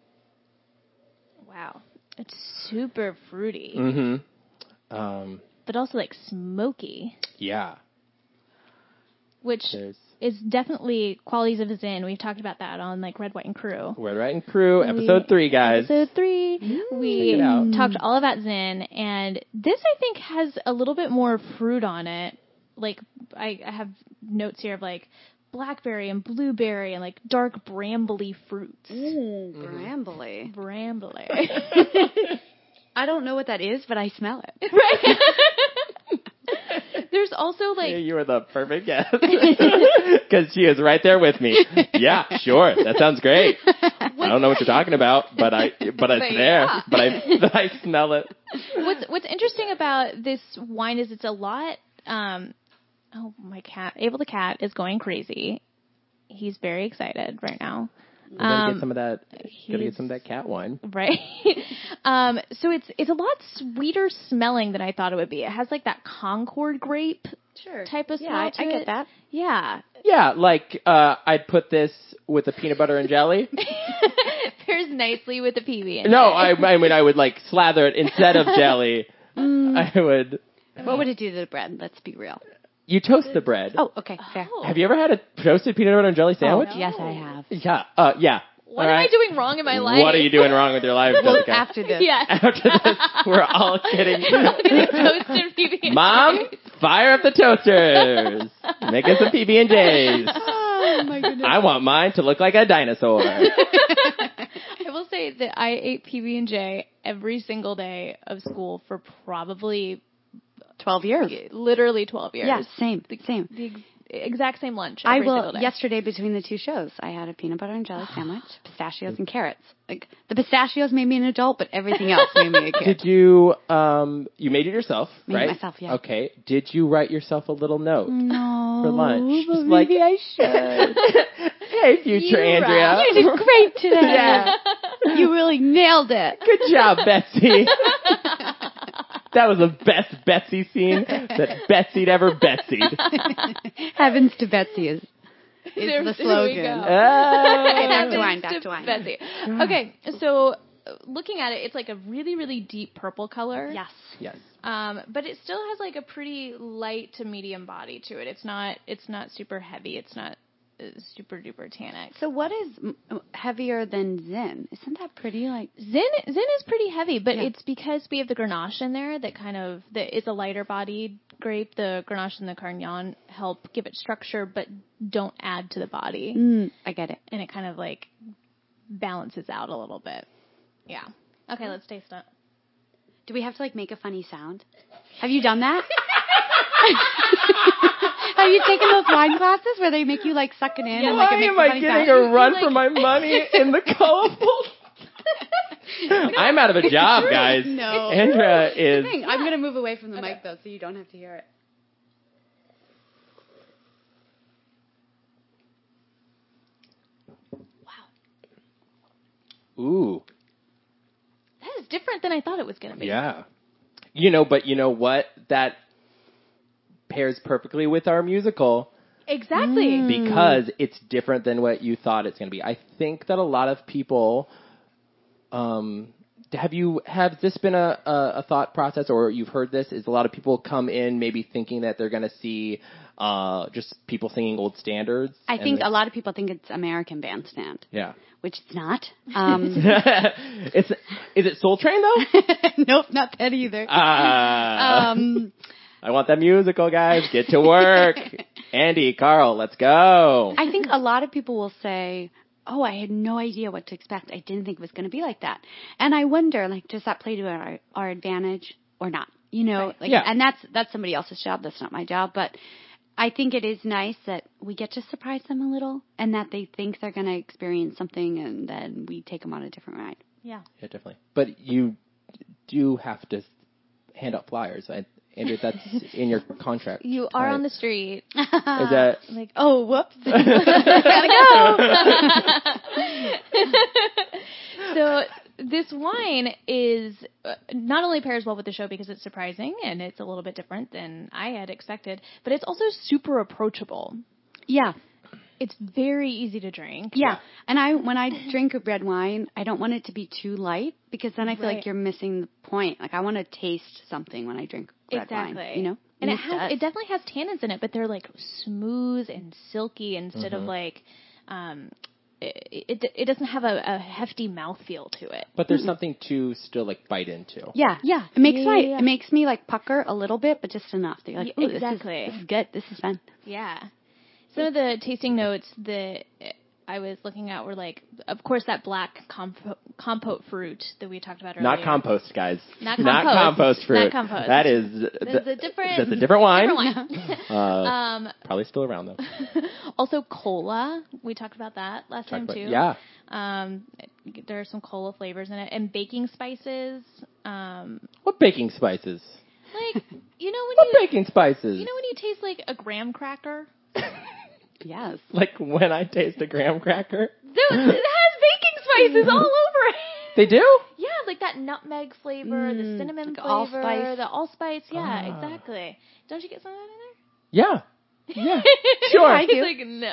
Speaker 1: Wow, it's super fruity.
Speaker 3: Mm-hmm.
Speaker 1: But also like smoky.
Speaker 3: Yeah.
Speaker 1: Which is definitely qualities of Zin. We've talked about that on like Red, White, and Crew.
Speaker 3: Red, White, and Crew, episode 3, guys.
Speaker 1: Episode 3. We talked all about Zin, and this I think has a little bit more fruit on it. Like I have notes here of like blackberry and blueberry and like dark brambly fruits.
Speaker 2: Ooh, brambly.
Speaker 1: Brambly.
Speaker 2: I don't know what that is, but I smell it.
Speaker 1: Right. There's also like...
Speaker 3: You are the perfect guest. Because she is right there with me. Yeah, sure. That sounds great. I don't know what you're talking about, but it's there. Yeah. But I smell it.
Speaker 1: What's interesting about this wine is it's a lot... oh, my cat. Abel the cat is going crazy. He's very excited right now.
Speaker 3: Gotta get some of that. Gotta get some of that cat wine,
Speaker 1: right? So it's a lot sweeter smelling than I thought it would be. It has like that Concord grape type of smell to it.
Speaker 2: I get that.
Speaker 1: Yeah.
Speaker 3: Yeah, like I'd put this with a peanut butter and jelly.
Speaker 1: Pairs nicely with the PB.
Speaker 3: No, I mean I would like slather it instead of jelly. I would.
Speaker 2: What would it do to the bread? Let's be real.
Speaker 3: You toast the bread.
Speaker 2: Oh, okay, fair.
Speaker 3: Have you ever had a toasted peanut butter and jelly sandwich?
Speaker 2: Oh, no. Yes, I have.
Speaker 3: Yeah. Yeah.
Speaker 1: What am I doing wrong in my life?
Speaker 3: What are you doing wrong with your life, Jessica?
Speaker 2: After this.
Speaker 1: Yeah.
Speaker 3: After this, we're all kidding.
Speaker 1: Toasted PB&J's.
Speaker 3: Mom, fire up the toasters. Make us some PB&J's.
Speaker 2: Oh, my goodness.
Speaker 3: I want mine to look like a dinosaur.
Speaker 1: I will say that I ate PB&J every single day of school for probably
Speaker 2: 12 years.
Speaker 1: Literally 12 years.
Speaker 2: Yeah, same.
Speaker 1: exact same lunch. Every single day.
Speaker 2: Yesterday between the 2 shows, I had a peanut butter and jelly sandwich, pistachios and carrots. Like the pistachios made me an adult, but everything else made me a kid.
Speaker 3: Did you? You made it yourself, right?
Speaker 2: Made it myself, yeah.
Speaker 3: Okay. Did you write yourself a little note?
Speaker 2: No.
Speaker 3: For lunch?
Speaker 2: But maybe I should.
Speaker 3: Hey, future Andrea.
Speaker 2: You did great today. Yeah. You really nailed it.
Speaker 3: Good job, Betsy. That was the best Betsy scene that Betsy'd ever Betsy'd.
Speaker 2: Heavens to Betsy is the slogan.
Speaker 1: Back to wine. Betsy. Okay, so looking at it, it's like a really, really deep purple color.
Speaker 2: Yes.
Speaker 1: But it still has like a pretty light to medium body to it. It's not super heavy. It's not super duper tannic.
Speaker 2: So what is heavier than Zin? Isn't that pretty like
Speaker 1: Zin is pretty heavy, but it's because we have the Grenache in there that it's a lighter bodied grape. The Grenache and the Carignan help give it structure but don't add to the body.
Speaker 2: I get it.
Speaker 1: And it kind of like balances out a little bit. Yeah. Okay, let's taste it.
Speaker 2: Do we have to like make a funny sound? Have you done that? Have you taken those wine classes where they make you like suck it in?
Speaker 3: Yeah,
Speaker 2: and, like,
Speaker 3: why am I getting a run for my money in the colorful? I'm out of a job, guys.
Speaker 2: No.
Speaker 3: Andrea is...
Speaker 2: I'm going to move away from the mic, though, so you don't have to hear it.
Speaker 3: Wow. Ooh.
Speaker 1: That is different than I thought it was going to be.
Speaker 3: Yeah. But you know what? That pairs perfectly with our musical.
Speaker 1: Exactly.
Speaker 3: Because it's different than what you thought it's going to be. I think that a lot of people... Have this been a thought process, or you've heard this? Is a lot of people come in maybe thinking that they're going to see just people singing old standards?
Speaker 2: I think a lot of people think it's American Bandstand.
Speaker 3: Yeah.
Speaker 2: Which it's not.
Speaker 3: Is it Soul Train, though?
Speaker 2: Nope, not that either.
Speaker 3: I want that musical, guys. Get to work. Andy, Carl, let's go.
Speaker 2: I think a lot of people will say, oh, I had no idea what to expect. I didn't think it was going to be like that. And I wonder, like, does that play to our advantage or not?
Speaker 1: Right.
Speaker 2: And that's somebody else's job. That's not my job. But I think it is nice that we get to surprise them a little and that they think they're going to experience something and then we take them on a different ride.
Speaker 1: Yeah.
Speaker 3: Yeah, definitely. But you do have to hand out flyers. Andrew, that's in your contract.
Speaker 1: You are on the street.
Speaker 3: Is that
Speaker 1: like, oh, whoops. Gotta go. So this wine is not only pairs well with the show because it's surprising and it's a little bit different than I had expected, but it's also super approachable.
Speaker 2: Yeah.
Speaker 1: It's very easy to drink.
Speaker 2: Yeah. And when I drink a red wine, I don't want it to be too light because then I feel like you're missing the point. Like I want to taste something when I drink red wine, you know?
Speaker 1: And it definitely has tannins in it, but they're like smooth and silky instead of like it doesn't have a hefty mouthfeel to it.
Speaker 3: But there's something to still like bite into.
Speaker 2: Yeah. It makes me like pucker a little bit, but just enough. They're like,
Speaker 1: exactly.
Speaker 2: This is good. This is fun.
Speaker 1: Yeah. Some of the tasting notes that I was looking at were like, of course, that black compote fruit that we talked about earlier.
Speaker 3: Not compost, guys.
Speaker 1: Not compost
Speaker 3: fruit.
Speaker 1: Not compost.
Speaker 3: That is
Speaker 1: that's a
Speaker 3: different wine.
Speaker 1: Different wine.
Speaker 3: Probably still around though.
Speaker 1: Also, cola. We talked about that last time too.
Speaker 3: Yeah.
Speaker 1: There are some cola flavors in it, and baking spices.
Speaker 3: What baking spices?
Speaker 1: Like
Speaker 3: baking spices?
Speaker 1: You know when you taste like a graham cracker.
Speaker 2: Yes.
Speaker 3: Like when I taste a graham cracker?
Speaker 1: It has baking spices all over it.
Speaker 3: They do?
Speaker 1: Yeah, like that nutmeg flavor, the cinnamon flavor, the allspice. Yeah, exactly. Don't you get some of that in there?
Speaker 3: Yeah. Yeah. Sure.
Speaker 1: I do. Like, no.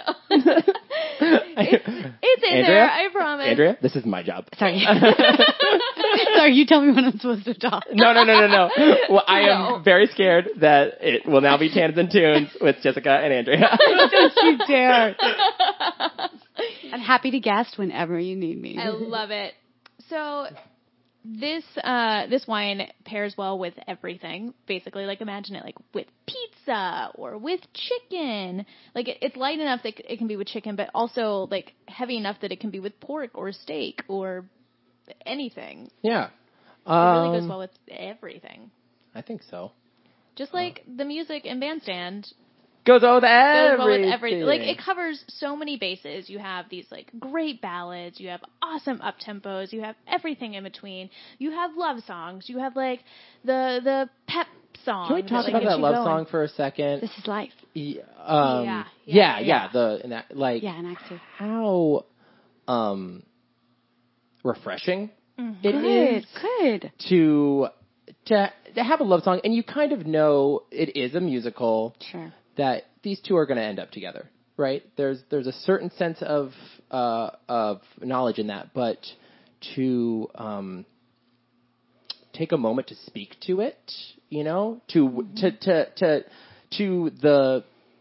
Speaker 1: It's in
Speaker 3: Andrea?
Speaker 1: there, I promise.
Speaker 3: Andrea, this is my job.
Speaker 2: Sorry. Sorry, you tell me when I'm supposed to talk.
Speaker 3: No. Well, I am very scared that it will now be Tannins and Tunes with Jessica and Andrea.
Speaker 2: Don't you dare. I'm happy to guest whenever you need me.
Speaker 1: I love it. So this wine pairs well with everything, basically. Like imagine it like with pizza or with chicken. Like it's light enough that it can be with chicken, but also like heavy enough that it can be with pork or steak or anything.
Speaker 3: Yeah.
Speaker 1: It really goes well with everything.
Speaker 3: I think so.
Speaker 1: Just like the music in Bandstand,
Speaker 3: Goes on with everything.
Speaker 1: Like, it covers so many bases. You have these, like, great ballads. You have awesome up-tempos. You have everything in between. You have love songs. You have, like, the pep song.
Speaker 3: Can we talk about that love song for a second?
Speaker 2: This Is Life.
Speaker 3: Yeah.
Speaker 2: In Act Two.
Speaker 3: How refreshing it is.
Speaker 2: Good.
Speaker 3: To have a love song, and you kind of know it is a musical.
Speaker 2: Sure.
Speaker 3: That these two are going to end up together, right? There's a certain sense of knowledge in that, but to take a moment to speak to it, you know, to the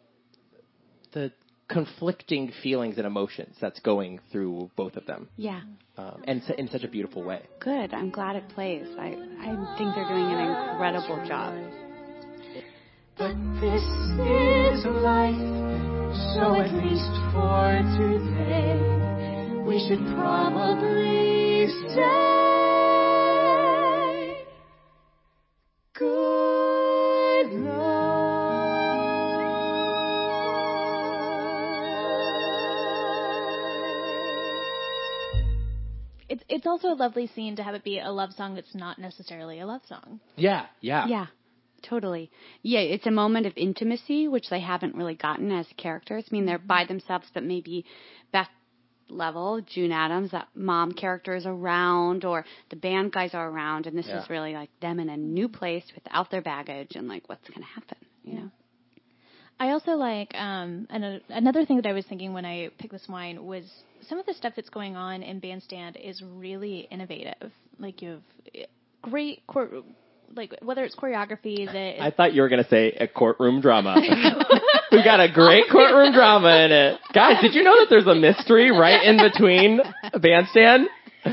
Speaker 3: conflicting feelings and emotions that's going through both of them.
Speaker 2: Yeah.
Speaker 3: And in such a beautiful way.
Speaker 2: Good. I'm glad it plays. I think they're doing an incredible job.
Speaker 4: But this is life, so at least for today, we should probably say good night.
Speaker 1: It's also a lovely scene to have it be a love song that's not necessarily a love song.
Speaker 3: Yeah.
Speaker 2: Yeah. Totally. Yeah, it's a moment of intimacy, which they haven't really gotten as characters. I mean, they're by themselves, but maybe Beth level, June Adams, that mom character is around, or the band guys are around, and this is really like them in a new place without their baggage, and like what's going to happen, you know?
Speaker 1: I also like, another thing that I was thinking when I picked this wine was some of the stuff that's going on in Bandstand is really innovative. Like, you have great like, whether it's choreography that...
Speaker 3: I thought you were going to say a courtroom drama. We've got a great courtroom drama in it. Guys, did you know that there's a mystery right in between Bandstand?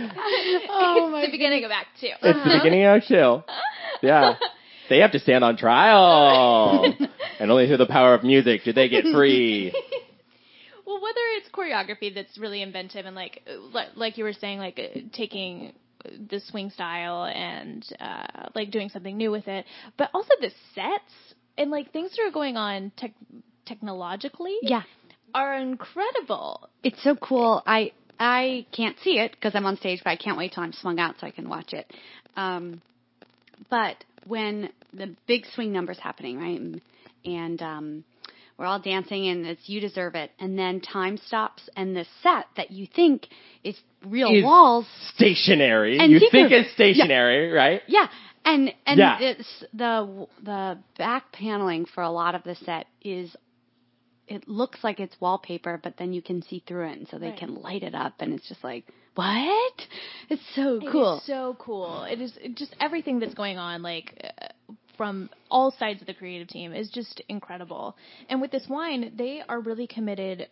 Speaker 1: It's the beginning of Act 2.
Speaker 3: It's the beginning of Act 2. Yeah. They have to stand on trial. And only through the power of music do they get free.
Speaker 1: Well, whether it's choreography that's really inventive and like you were saying, like taking the swing style and like doing something new with it, but also the sets and like things that are going on technologically are incredible.
Speaker 2: It's so cool. I can't see it because I'm on stage, but I can't wait till I'm swung out so I can watch it. But when the big swing number's happening, right, and we're all dancing, and it's You Deserve It, and then time stops, and the set that you think is real walls,
Speaker 3: stationary. And you think it's stationary, right?
Speaker 2: Yeah, and it's the back paneling for a lot of the set is. It looks like it's wallpaper, but then you can see through it, and so they can light it up, and it's just like, what? It's so cool.
Speaker 1: It is so cool. It is just everything that's going on, like, from all sides of the creative team is just incredible. And with this wine, they are really committed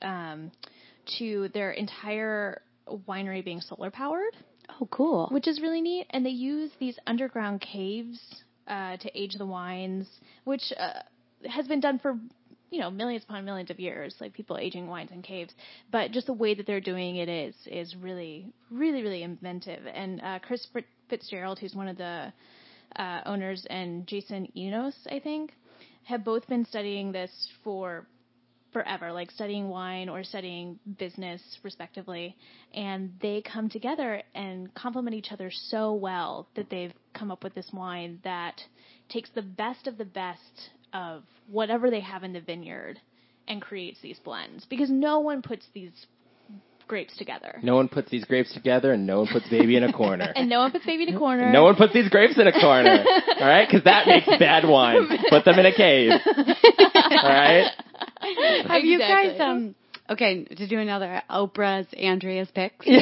Speaker 1: to their entire winery being solar powered.
Speaker 2: Oh, cool.
Speaker 1: Which is really neat. And they use these underground caves to age the wines, which has been done for millions upon millions of years, like people aging wines in caves. But just the way that they're doing it is really, really, really inventive. And Chris Fitzgerald, who's one of the owners, and Jason Enos, I think, have both been studying this for forever, like studying wine or studying business, respectively. And they come together and complement each other so well that they've come up with this wine that takes the best of of whatever they have in the vineyard and creates these blends, because no one puts these grapes together.
Speaker 3: No one puts these grapes together, and no one puts baby in a corner.
Speaker 1: And no one puts baby in a corner.
Speaker 3: No one puts these grapes in a corner. All right? Because that makes bad wine. Put them in a cave. All right?
Speaker 2: Have you guys, okay, to do another Oprah's Andrea's Picks.
Speaker 1: Yeah.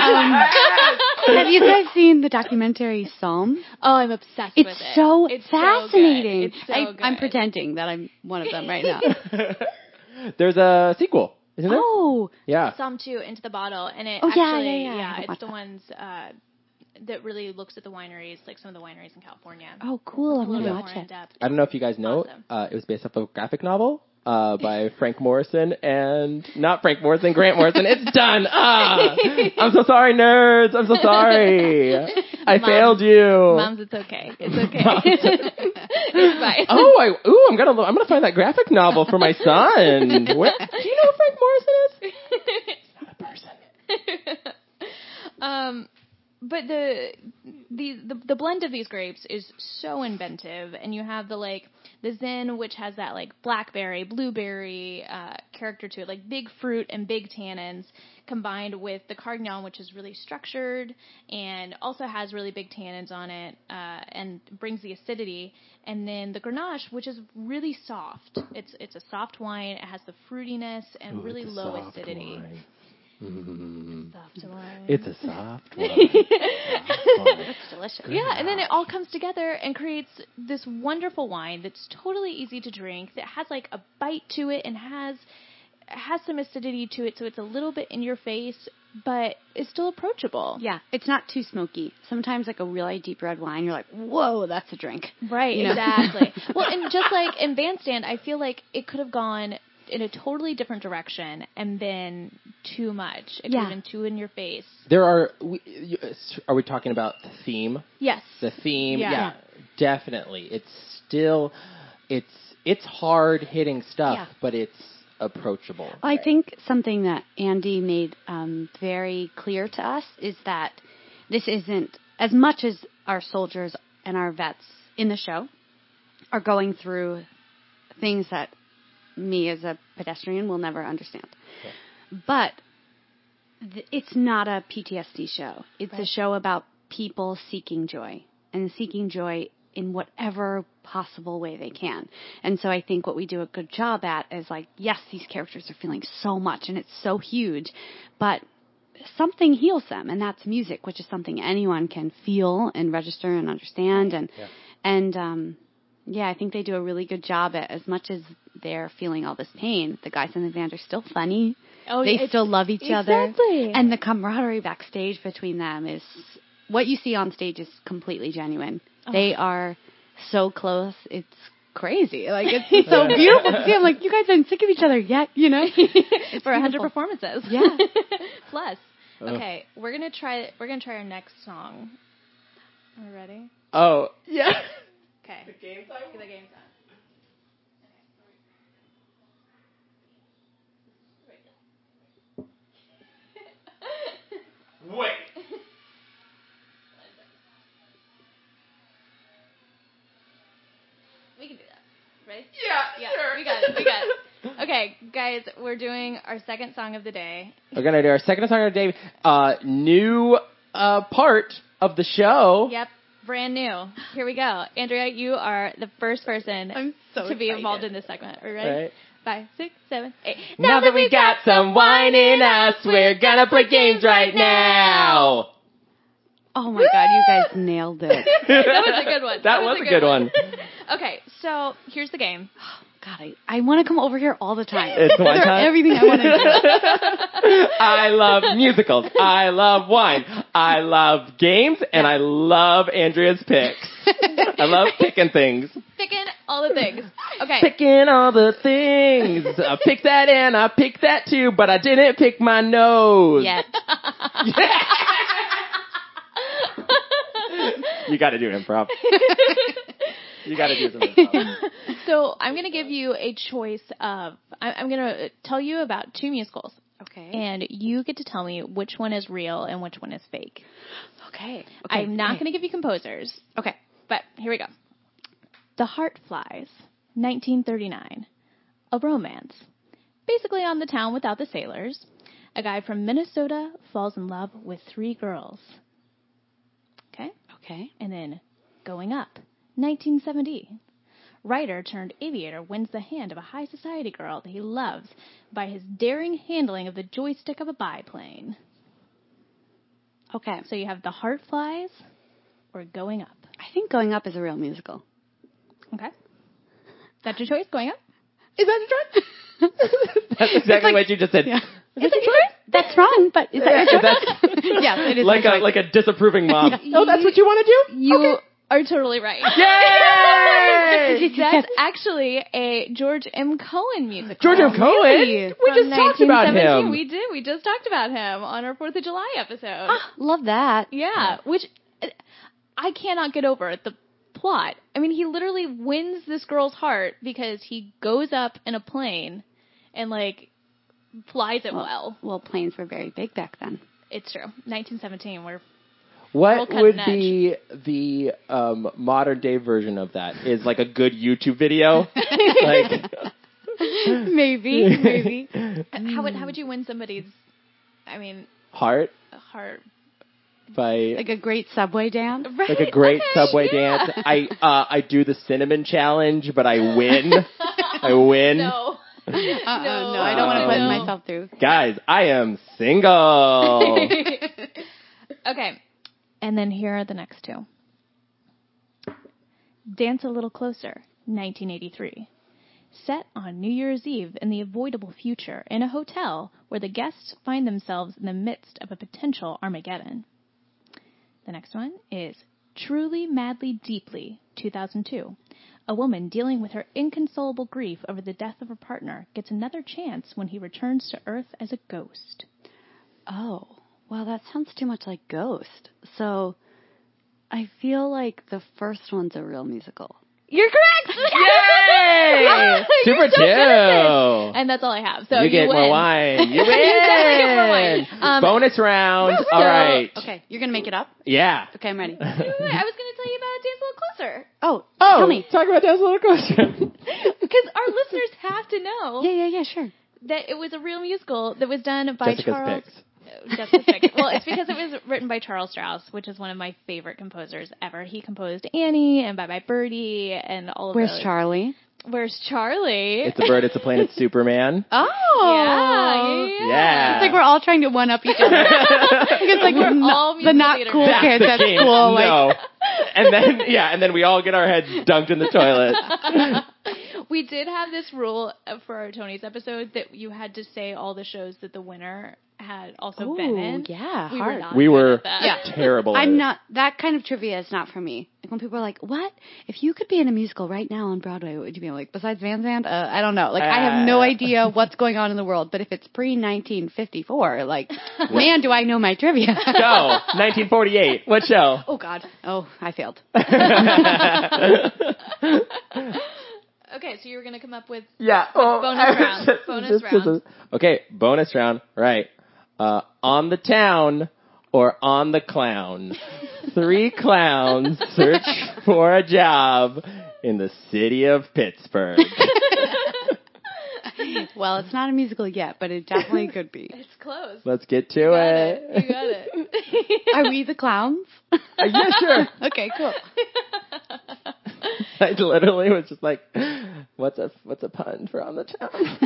Speaker 2: Have you guys seen the documentary Somme?
Speaker 1: Oh, I'm obsessed with it.
Speaker 2: It's fascinating.
Speaker 1: So good.
Speaker 2: I'm pretending that I'm one of them right now.
Speaker 3: There's a sequel, isn't there?
Speaker 2: Oh.
Speaker 3: Yeah.
Speaker 1: Somme 2, Into the Bottle. And it it's the ones that really looks at the wineries, like some of the wineries in California.
Speaker 2: Oh, cool. I'm going to watch it.
Speaker 3: I don't know if you guys know, it was based off of a graphic novel by Frank Morrison and not Frank Morrison, Grant Morrison. It's done. I'm so sorry, nerds. I'm so sorry. I failed you.
Speaker 1: Moms, it's okay. It's okay. It's fine.
Speaker 3: I'm gonna find that graphic novel for my son. Do you know who Frank Morrison is? It's not a person.
Speaker 1: But the blend of these grapes is so inventive, and you have the Zin, which has that blackberry, blueberry character to it, big fruit and big tannins, combined with the Carignan, which is really structured and also has really big tannins on it, and brings the acidity. And then the Grenache, which is really soft. It's a soft wine. It has the fruitiness and really low acidity.
Speaker 3: Wine.
Speaker 1: Soft wine.
Speaker 3: It's a soft wine.
Speaker 1: It's delicious. Yeah, and then it all comes together and creates this wonderful wine that's totally easy to drink, that has a bite to it and has some acidity to it, so it's a little bit in your face, but it's still approachable.
Speaker 2: Yeah, it's not too smoky. Sometimes a really deep red wine, you're like, whoa, that's a drink.
Speaker 1: Right, exactly. Well, and just like in Bandstand, I feel like it could have gone in a totally different direction and been too much. It could have been too in your face.
Speaker 3: Are we talking about the theme?
Speaker 1: Yes.
Speaker 3: The theme, yeah, definitely. It's still, it's hard hitting stuff, but it's approachable.
Speaker 2: I think something that Andy made very clear to us is that this isn't, as much as our soldiers and our vets in the show are going through things that me as a pedestrian will never understand. Okay. But it's not a PTSD show. It's a show about people seeking joy and seeking joy in whatever possible way they can. And so I think what we do a good job at is yes, these characters are feeling so much and it's so huge, but something heals them, and that's music, which is something anyone can feel and register and understand. I think they do a really good job at, as much as they're feeling all this pain, the guys in the band are still funny. They still love each other. And the camaraderie backstage between them is, what you see on stage is completely genuine. They are so close. It's crazy. It's so beautiful to see. I'm you guys aren't sick of each other yet,
Speaker 1: For 100 performances.
Speaker 2: Yeah.
Speaker 1: Plus. Okay, we're gonna try our next song. Are we ready?
Speaker 3: Oh, yeah.
Speaker 1: Okay. The game time? The game time.
Speaker 3: Wait.
Speaker 1: We can do that. Ready?
Speaker 3: Yeah, sure.
Speaker 1: We got it. Okay, guys, we're doing our second song of the day.
Speaker 3: We're going to do our second song of the day. New part of the show.
Speaker 1: Yep. Brand new. Here we go. Andrea, you are the first person to be involved in this segment. Are you ready?
Speaker 3: Right.
Speaker 1: 5, 6, 7, 8.
Speaker 3: Now that we got some wine in us, we're gonna play games right now.
Speaker 2: Oh my God, you guys nailed it.
Speaker 1: That was a good one.
Speaker 3: That was a good one.
Speaker 1: Okay, so here's the game.
Speaker 2: God, I want to come over here all the time.
Speaker 3: It's my time.
Speaker 2: Everything I want to do.
Speaker 3: I love musicals. I love wine. I love games, and I love Andrea's picks. I love picking things.
Speaker 1: Picking all the things. Okay.
Speaker 3: Picking all the things. I picked that and I picked that too, but I didn't pick my nose.
Speaker 1: Yet.
Speaker 3: You got to do improv. You got to do some improv.
Speaker 1: So I'm going to give you a choice of, I'm going to tell you about 2 musicals.
Speaker 2: Okay.
Speaker 1: And you get to tell me which one is real and which one is fake.
Speaker 2: Okay.
Speaker 1: I'm not going to give you composers.
Speaker 2: Okay.
Speaker 1: But here we go. The Heart Flies, 1939. A romance. Basically on the town without the sailors. A guy from Minnesota falls in love with 3 girls. Okay?
Speaker 2: Okay.
Speaker 1: And then Going Up, 1970. Writer turned aviator wins the hand of a high society girl that he loves by his daring handling of the joystick of a biplane.
Speaker 2: Okay.
Speaker 1: So you have The Heart Flies or Going Up.
Speaker 2: I think Going Up is a real musical.
Speaker 1: Okay. That's your choice, Going Up?
Speaker 2: Is that your choice?
Speaker 3: That's exactly what you just said.
Speaker 2: Yeah. Is that your choice? That's wrong, but is that your choice? Yes, it is.
Speaker 3: Like a disapproving mom.
Speaker 2: Yeah.
Speaker 3: Oh, that's what you want to do?
Speaker 2: You
Speaker 1: are totally right.
Speaker 3: Yay!
Speaker 1: That's actually a George M. Cohan musical.
Speaker 3: George M. Cohan?
Speaker 1: Really?
Speaker 3: We just talked about him.
Speaker 1: We did. We just talked about him on our 4th of July episode.
Speaker 2: Love that.
Speaker 1: Yeah, which I cannot get over the plot. I mean, he literally wins this girl's heart because he goes up in a plane and, like, flies it well.
Speaker 2: Well, planes were very big back then.
Speaker 1: It's true. 1917,
Speaker 3: what would be the modern day version of that? Is like a good YouTube video? Like
Speaker 2: maybe.
Speaker 1: How would you win somebody's? I mean,
Speaker 3: heart by
Speaker 2: like a great subway dance.
Speaker 1: Right?
Speaker 3: Like a great subway dance. I do the cinnamon challenge, but I win. I win.
Speaker 1: No.
Speaker 2: No, I don't want to put myself through.
Speaker 3: Guys, I am single.
Speaker 1: Okay. And then here are the next two. Dance a Little Closer, 1983. Set on New Year's Eve in the avoidable future in a hotel where the guests find themselves in the midst of a potential Armageddon. The next one is Truly, Madly, Deeply, 2002. A woman dealing with her inconsolable grief over the death of her partner gets another chance when he returns to Earth as a ghost.
Speaker 2: Oh. Well, that sounds too much like Ghost. So, I feel like the first one's a real musical.
Speaker 1: You're correct!
Speaker 3: Yay! Super so 2!
Speaker 1: And that's all I have. So
Speaker 3: you get
Speaker 1: win.
Speaker 3: more wine. You win! Bonus round.
Speaker 2: So,
Speaker 3: all right.
Speaker 2: Okay, you're going to make it up?
Speaker 3: Yeah.
Speaker 2: Okay, I'm ready.
Speaker 1: I was going to tell you about Dance a Little Closer.
Speaker 2: Oh, tell me.
Speaker 3: Talk about Dance a Little Closer.
Speaker 1: Because our listeners have to know.
Speaker 2: Yeah, sure.
Speaker 1: That it was a real musical that was done by
Speaker 3: Jessica's
Speaker 1: Charles.
Speaker 3: Picks.
Speaker 1: Well, it's because it was written by Charles Strauss, which is one of my favorite composers ever. He composed Annie and Bye Bye Birdie and all of those.
Speaker 2: Where's Charlie?
Speaker 1: Where's Charlie?
Speaker 3: It's a bird, it's a plane, it's Superman.
Speaker 2: Oh!
Speaker 3: Yeah.
Speaker 2: It's like we're all trying to one-up each other. It's like
Speaker 1: we're all
Speaker 2: the not cool
Speaker 3: That's
Speaker 2: kids at school.
Speaker 3: No. And then we all get our heads dunked in the toilet.
Speaker 1: We did have this rule for our Tony's episode that you had to say all the shows that the winner had also been in.
Speaker 2: Yeah,
Speaker 1: we were
Speaker 3: terrible.
Speaker 2: I'm not. That kind of trivia is not for me. Like when people are like, "What? If you could be in a musical right now on Broadway, what would you be?" I'm like, besides Van Zandt, I don't know. Like I have no idea what's going on in the world. But if it's pre-1954, like, man, do I know my trivia?
Speaker 3: Go 1948. What show?
Speaker 2: Oh God. Oh, I failed.
Speaker 1: Okay, so you were going to come up with
Speaker 3: bonus round. Okay, bonus round. Right. On the town or on the clown. 3 clowns search for a job in the city of Pittsburgh.
Speaker 2: Well, it's not a musical yet, but it definitely could be.
Speaker 1: It's close.
Speaker 3: Let's get to it.
Speaker 1: You got it.
Speaker 2: Are we the clowns?
Speaker 3: Yeah, sure.
Speaker 2: Okay, cool.
Speaker 3: I literally was just like, what's a pun for on the town?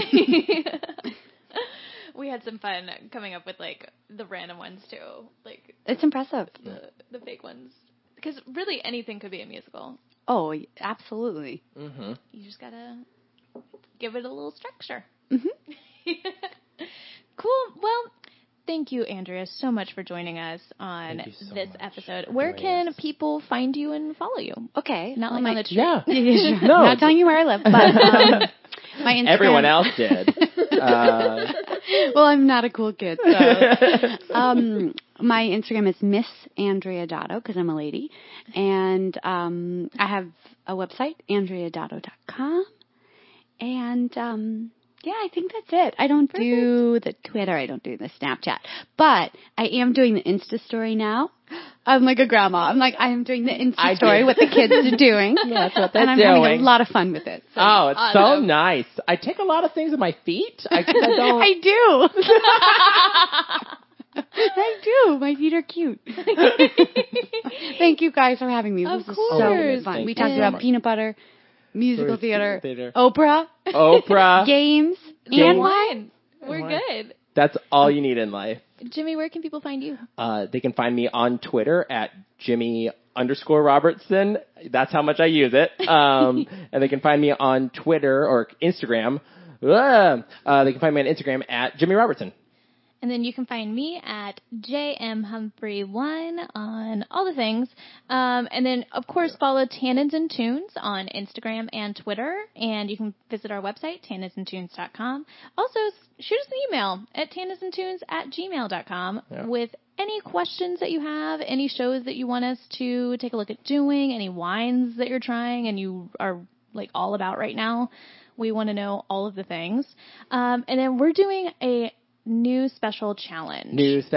Speaker 1: We had some fun coming up with like the random ones too. Like
Speaker 2: it's impressive.
Speaker 1: The fake ones. Because really anything could be a musical.
Speaker 2: Oh, absolutely.
Speaker 3: Mm-hmm.
Speaker 1: You just gotta give it a little structure.
Speaker 2: Mm-hmm.
Speaker 1: Cool. Well, thank you, Andrea, so much for joining us on this episode. Where can people find you and follow you?
Speaker 2: Okay.
Speaker 1: Not like on the street.
Speaker 2: Yeah. No. I'm not telling you where I live, but my Instagram.
Speaker 3: Everyone else did.
Speaker 2: Well, I'm not a cool kid. So. My Instagram is Miss Andrea Dotto because I'm a lady. And I have a website, AndreaDotto.com. And yeah, I think that's it. I don't do the Twitter. I don't do the Snapchat. But I am doing the Insta story now. I'm like a grandma. I'm like, I am doing the Insta story, what the kids are doing.
Speaker 3: Yeah, that's what they're
Speaker 2: doing. And I'm having a lot of fun with it. So.
Speaker 3: Oh, it's awesome. So nice. I take a lot of things with my feet. I don't.
Speaker 2: I do. I do. My feet are cute. Thank you guys for having me.
Speaker 1: Of
Speaker 2: this
Speaker 1: course.
Speaker 2: Was so fun. We talked about peanut butter, musical theater, Oprah, games, and wine.
Speaker 1: We're good.
Speaker 3: That's all you need in life.
Speaker 1: Jimmy, where can people find you?
Speaker 3: They can find me on Twitter at Jimmy_Robertson. That's how much I use it. And they can find me on Twitter or Instagram. They can find me on Instagram at Jimmy Robertson.
Speaker 1: And then you can find me at jmhumphrey1 on all the things. And then, of course, follow Tannins and Tunes on Instagram and Twitter. And you can visit our website, tanninsandtunes.com. Also, shoot us an email at tanninsandtunes@gmail.com with any questions that you have, any shows that you want us to take a look at doing, any wines that you're trying and you are like all about right now. We want to know all of the things. And then we're doing a new special challenge.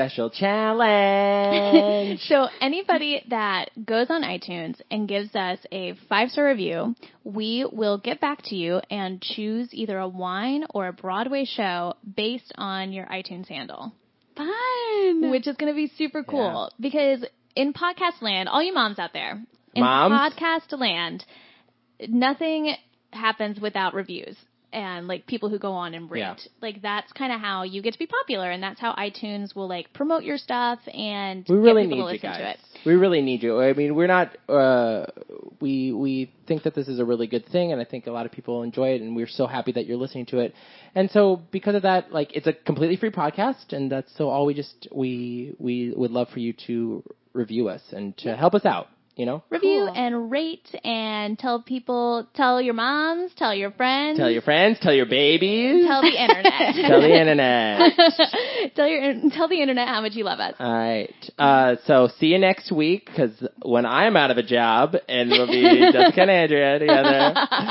Speaker 1: So anybody that goes on iTunes and gives us a 5-star review, we will get back to you and choose either a wine or a Broadway show based on your iTunes handle.
Speaker 2: Fun!
Speaker 1: Which is going to be super cool because in podcast land, all you moms out there, in podcast land, nothing happens without reviews and like people who go on and rate. Yeah. Like that's kind of how you get to be popular, and that's how iTunes will like promote your stuff and
Speaker 3: we really
Speaker 1: get people
Speaker 3: need
Speaker 1: to listen
Speaker 3: you guys.
Speaker 1: to it.
Speaker 3: We really need you. I mean, we're not. We think that this is a really good thing, and I think a lot of people enjoy it, and we're so happy that you're listening to it. And so because of that, like it's a completely free podcast, and that's so all we would love for you to review us and to help us out. You know?
Speaker 1: Review and rate and tell your moms, tell your friends.
Speaker 3: Tell your friends, tell your babies.
Speaker 1: Tell the internet.
Speaker 3: Tell the internet.
Speaker 1: Tell the internet how much you love us.
Speaker 3: All right. So see you next week, because when I'm out of a job, and it'll be Jessica and Andrea together.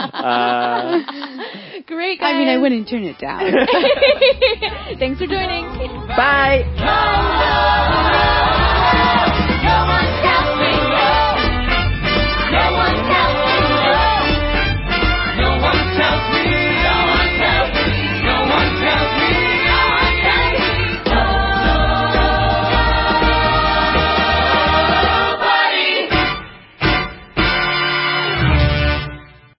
Speaker 1: Great, guys.
Speaker 2: I mean, I wouldn't turn it down.
Speaker 1: Thanks for joining.
Speaker 3: Bye.